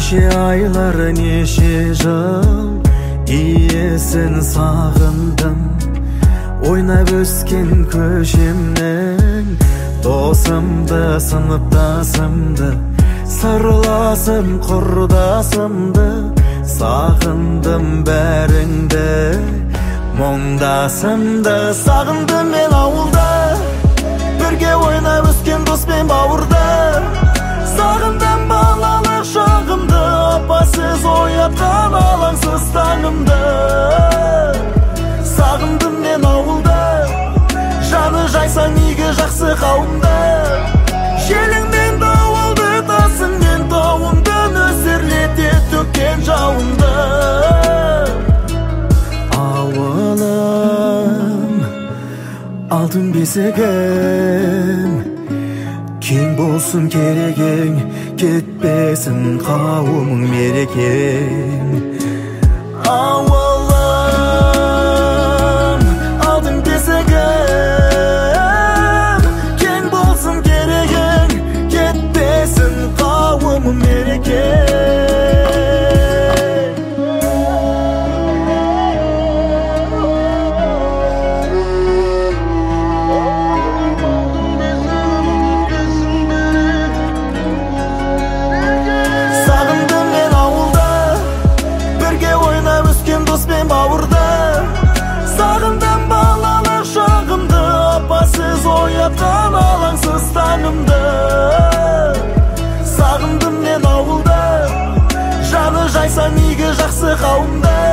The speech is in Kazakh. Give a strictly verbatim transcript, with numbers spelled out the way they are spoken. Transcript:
Неше айлар, неше жыл иесін сағындым. Ойнап өскен көшемнің досымды, сыныптасымды, сырласым, құрдасымды сағындым бәріңді, мұңдасымды сағындым мен ауылда, бірге ойнап өскен дос пен бауырды. Сағындым балалық шағымды, апасыз оятқан алаңсыз таңымды. Сағындым мен ауылда, жаны жайсаң игі жақсы қауымды. Желіңмен дауылды тасыңмен тауымды, нөсерлете төккен жауынды. Ауылым, алтын бесігім, кең болсын керегең, кетпесін қауымың мерекең. Ауылым, алтын бесігім, кең болсын керегең, кетпесін қауымың мерекең. Сағындым балалық шағымды, апасыз оятқан алаңсыз таңымды. Сағындым мен ауылда, жаны жайсаң игі жақсы қауымды.